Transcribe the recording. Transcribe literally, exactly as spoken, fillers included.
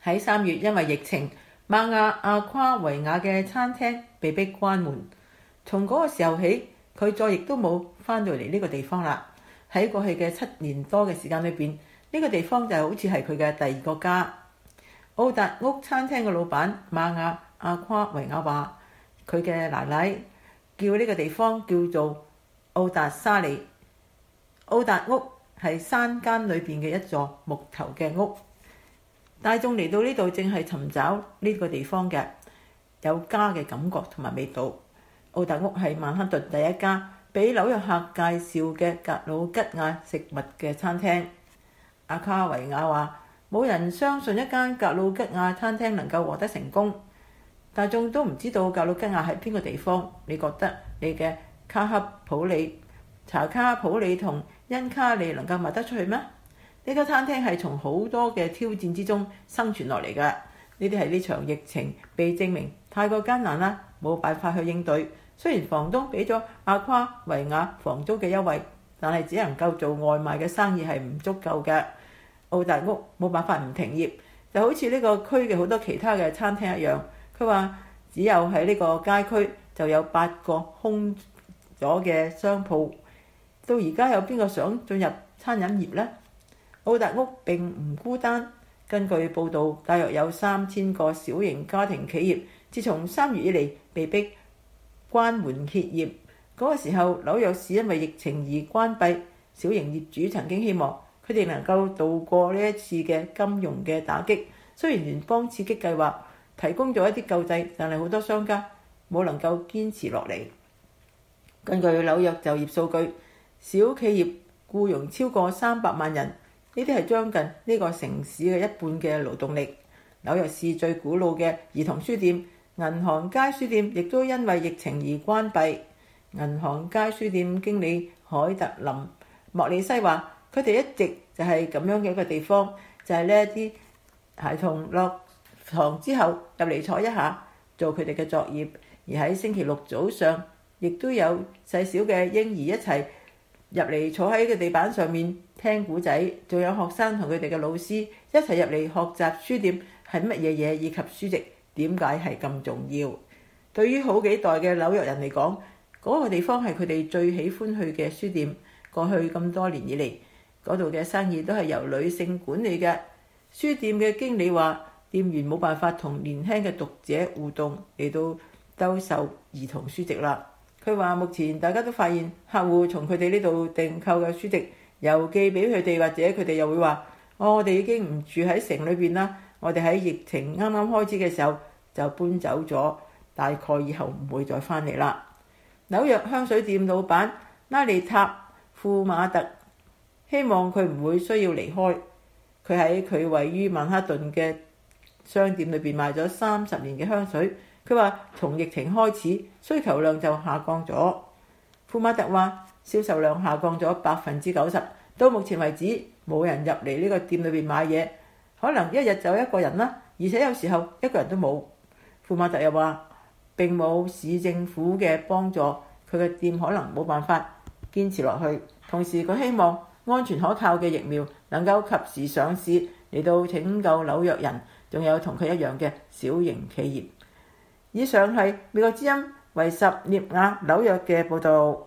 喺三月，因為疫情，瑪亞阿夸維亞嘅餐廳被迫關門。從嗰個時候起，佢再亦都冇返到嚟呢個地方啦。喺過去嘅七年多嘅時間裏邊，呢個地方就好似係佢嘅第二個家。奧達屋餐廳嘅老闆瑪亞阿夸維亞話：佢嘅奶奶叫呢個地方叫做奧達沙里。奧達屋係山間裏邊嘅一座木頭嘅屋。大眾嚟到呢度正係尋找呢個地方嘅有家嘅感覺同埋味道。奧達屋係曼克頓第一家俾紐約客介紹嘅格魯吉亞食物嘅餐廳。阿卡維亞話：冇人相信一間格魯吉亞餐廳能夠獲得成功。大眾都唔知道格魯吉亞係邊個地方。你覺得你嘅卡克普里、查卡普里同恩卡利能夠賣得出去咩？呢間餐廳係從好多嘅挑戰之中生存落嚟㗎。呢啲係呢場疫情被證明太過艱難啦，冇辦法去應對。雖然房東俾咗阿夸維亞房租嘅優惠，但係只能夠做外賣嘅生意係唔足夠嘅。奧達屋冇辦法唔停業，就好似呢個區嘅好多其他嘅餐廳一樣。佢話只有喺呢個街區就有八個空咗嘅商鋪。到而家有邊個想進入餐飲業呢？奧達屋並唔孤單。根據報導，大約有三千個小型家庭企業，自從三月以嚟被逼關門歇業。嗰個時候，紐約市因為疫情而關閉。小型業主曾經希望佢哋能夠渡過呢一次嘅金融嘅打擊。雖然聯邦刺激計劃提供咗一啲救濟，但係好多商家冇能夠堅持落嚟。根據紐約就業數據，小企業僱傭超過三百萬人，呢啲係將近呢個城市嘅一半嘅勞動力。紐約市最古老嘅兒童書店銀行街書店亦都因為疫情而關閉。銀行街書店經理海特林莫里西話：佢哋一直就係咁樣嘅一個地方，就係呢一啲孩童落堂之後入嚟坐一下，做佢哋嘅作業。而喺星期六早上，亦都有細小嘅嬰兒一齊入嚟坐喺個地板上面聽故仔，仲有學生同佢哋嘅老師一齊入嚟學習書店係乜嘢嘢，以及書籍點解係咁重要。對於好幾代嘅紐約人嚟講，嗰個地方係佢哋最喜歡去嘅書店。過去咁多年以嚟，嗰度嘅生意都係由女性管理嘅。書店嘅經理話，店員冇辦法同年輕嘅讀者互動，嚟到兜售兒童書籍啦。佢話目前大家都發現，客戶從佢哋呢度訂購嘅書籍郵寄俾佢哋，或者佢哋又會話：哦，我哋已經唔住喺城裏邊啦，我哋喺疫情啱啱開始嘅時候就搬走咗，大概以後唔會再返嚟啦。紐約香水店老闆拉利塔庫馬特希望佢唔會需要離開。佢喺佢位於曼克頓嘅商店裏邊賣咗三十年嘅香水。佢話從疫情開始，需求量就下降咗。庫馬特話銷售量下降咗百分之九十，到目前為止冇人入嚟呢個店裏邊買嘢，可能一日就一個人啦，而且有時候一個人都冇。庫馬特又話並冇市政府嘅幫助，佢嘅店可能冇辦法堅持落去。同時佢希望安全可靠嘅疫苗能夠及時上市，嚟到拯救紐約人，仲有同佢一樣嘅小型企業。以上係美國之音維什涅亞紐約嘅報導。